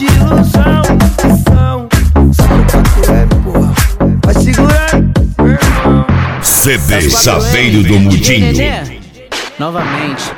de ilusão, ilusão. Só no 4M, porra. Vai segurando, meu irmão. CD Chaveiro do Mudinho. Novamente.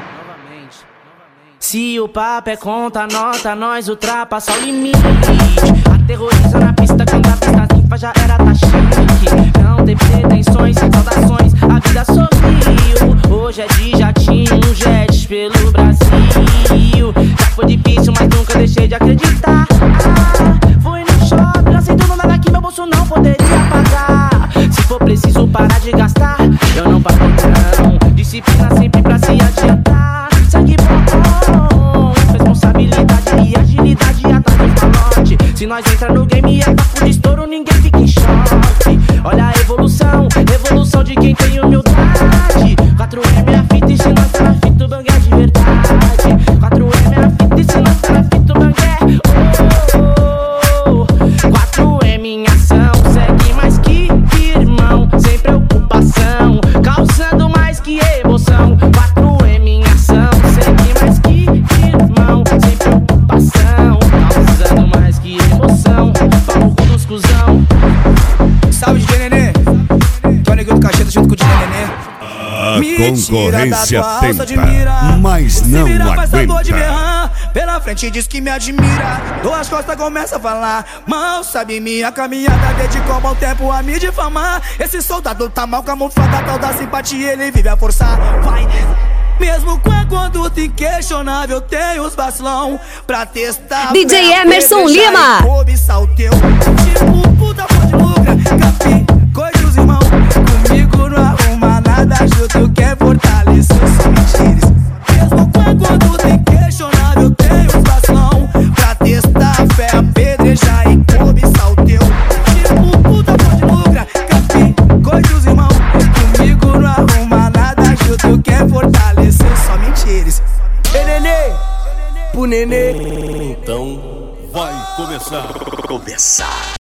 Se o papo é conta, nota, nós ultrapassa o limite. Aterroriza na pista, quando a pista limpa já era tá chique. Não tem pretensões, saudações, a vida sorriu. Hoje é de jatinho, um jet pelo Brasil. Já foi difícil, mas nunca deixei de acreditar. Fui no shopping, lancei tudo nada que meu bolso não poderia pagar. Se for preciso parar de gastar, eu não paro não. Disciplina sempre pra se adiantar. Sangue bom, responsabilidade e agilidade atrás do malote. Se nós entra no game é papo de estouro, ninguém fica em choque. Olha a evolução, evolução de quem tem humildade. 4M é a fita e se nós tá na fita o bang é de verdade. 4M é a fita e se nós tá na fita o bang é 4M em ação, segue mais que irmão, sem preocupação, causando mais que emoção. 4M em ação, segue mais que irmão, sem preocupação, causando mais que emoção. Vamos com os cuzão. Salve de Nenê, Tony do Cacheta junto com o de Nenê. A concorrência tenta, mas não aguenta. Pela frente diz que me admira, duas costas começa a falar. Mal sabe minha caminhada, dedicou bom tempo a me difamar. Esse soldado tá mal camuflado, a tal da simpatia ele vive a forçar. Vai, mesmo com a conduta inquestionável, tem os vacilão pra testar. DJ Emerson Lima. Cobiçar o teu, tipo puta pode lucra, capi, coisa os irmãos. Comigo não arruma nada, junto quer fortalecer os mentiras. Mesmo com a conduta inquestionável, tem os vacilão pra testar a fé, apedrejar e cobiçar o teu. Tipo puta pode lucra, capi, coisa os irmãos. Comigo não arruma nada, junto quer fortalecer só mentiras. Ei, nenê, pro nenê. Então vai começar.